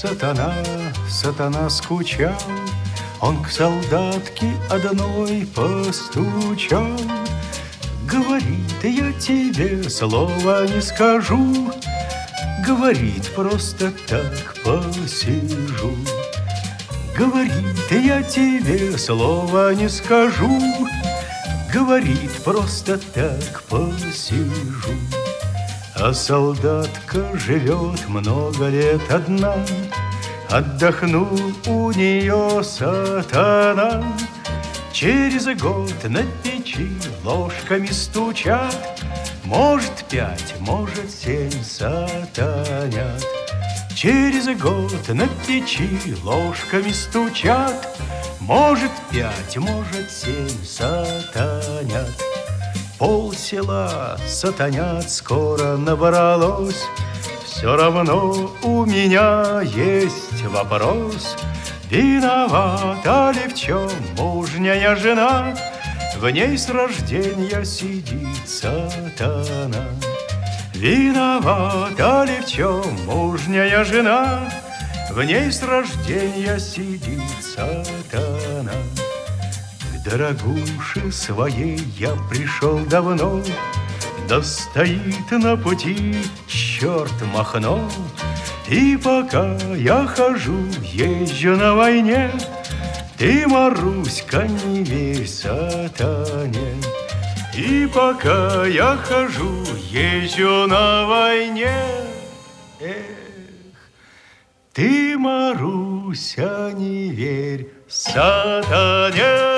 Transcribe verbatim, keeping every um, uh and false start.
сатана, сатана скучал, он к солдатке одной постучал. Говорит, я тебе слова не скажу, говорит, просто так посижу. Говорит, я тебе слова не скажу, говорит, просто так посижу. А солдатка живет много лет одна, отдохнул у нее сатана. Через год на печи ложками стучат, может пять, может семь сатанят. Через год на печи ложками стучат, может пять, может семь сатанят. Пол села сатанят скоро набралось, все равно у меня есть вопрос. Виновата ли в чем мужняя жена, в ней с рождения сидит сатана? Виновата ли в чем мужняя жена, в ней с рождения сидит сатана? К дорогуше своей я пришел давно, да стоит на пути черт Махно. И пока я хожу, езжу на войне, ты, Маруська, не верь сатане. И пока я хожу, езжу на войне, эх, ты, Маруся, не верь сатане.